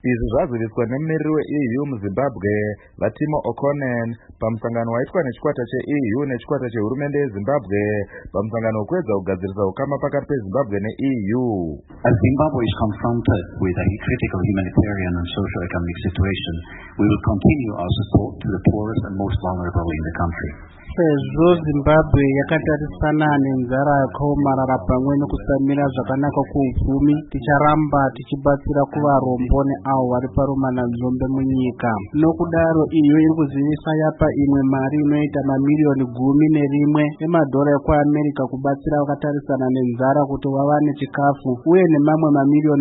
Izvi zvaziviswa nemumiriri weEU muZimbabwe Vatimo O'Connor pamusangano waitwa nechikwata cheEU nechikwata chehurumende yeZimbabwe pamusangano wekuedza kugadzirisa ukama pakati peZimbabwe neEU. As Zimbabwe is confronted with a critical humanitarian and socio-economic situation, we will continue our support to the poorest and most vulnerable in the country. Sezvo Zimbabwe yakatarisana nenzara yakaomarara pamwe nekusamira zvakanaka kuupfumi, ticharamba tichibatsira kuvarombo neavo vari parumananzombe munyika. Nokudaro iyo iri kuzivisa yapa imwe mari inoita mamiliyoni 11 emadhora ekuAmerica kubatsira vakatarisana nenzara kuti vawane chikafu, uye nemamwe mamiliyoni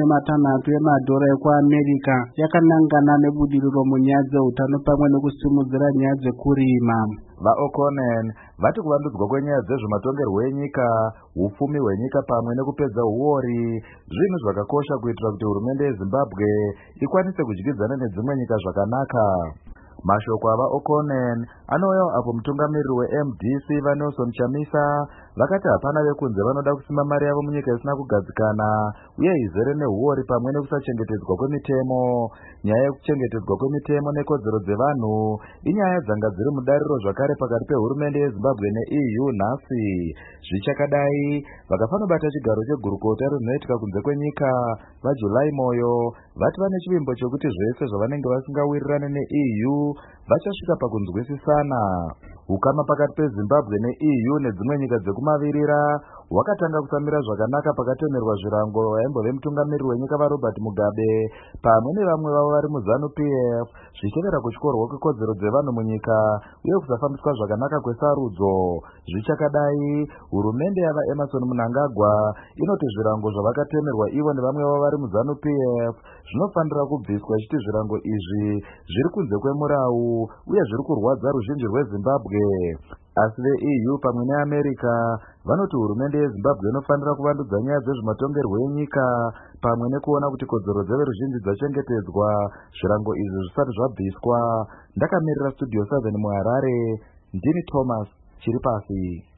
60 emadhora ekuAmerica yakanangana nebudiriro munyaya dzeutano pamwe nekusimudzira nyaya dzekurima. VaO'Connor vati kuvandudzwa kwenyaya dzezvematongerwo enyika, upfumi hwenyika pamwe nekupedza uori zvinhu zvakakosha kuitira kuti hurumende yeZimbabwe ikwanise kudyidzana nedzimwe nyika zvakanaka. Mashoko avaO'Connor anouyawo apo mutungamiriri weMDC vaNelson Chamisa vakati hapana vekunze vanoda kusima mari yavo munyika isina kugadzikana uye izere nehuori pamwe nekusachengetedzwa kwemitemo. Nyaya yekuchengetedzwa kwemitemo nekodzero dzevanhu inyaya dzanga dziri mudariro zvakare pakati pehurumende yeZimbabwe neEU nhasi. Zvichakadai vakafanobata chigaro chegurukota rinoitika kunze kwenyika vaJulai Moyo vati vane chivimbo chokuti zvese zvavanenge vasingawirirane neEU vachasvika pakunzwisisana. Ukama pakati peZimbabwe neEU nedzimwe nyika dzekumavirira hwakatanga kusamira zvakanaka pakatemerwa zvirango vaimbove mutungamiriri wenyika vaRobert Mugabe pamwe nevamwe vavo vari muZANU-PF zvichevera kutyorwa kwekodzero dzevanhu munyika uye kusafambiswa zvakanaka kwesarudzo. Zvichakadai hurumende yavaEmmerson Mnangagwa inoti zvirango zvavakatemerwa ivo nevamwe vavo vari muZANU-PF zvinofanira kubviswa, ichiti zvirango izvi zviri kunze kwemurau uye zviri kurwadza ruzhinji rweZimbabwe. Asi veEU pamwe neAmerica vanoti hurumende yeZimbabwe inofanira kuvandudza nyaya dzezvematongerwo enyika pamwe nekuona kuti kodzero dzeveruzhinji dzachengetedzwa zvirango izvi zvisati zvabviswa. Ndakamirira Studio 7 muHarare, ndini Thomas Chiripasi.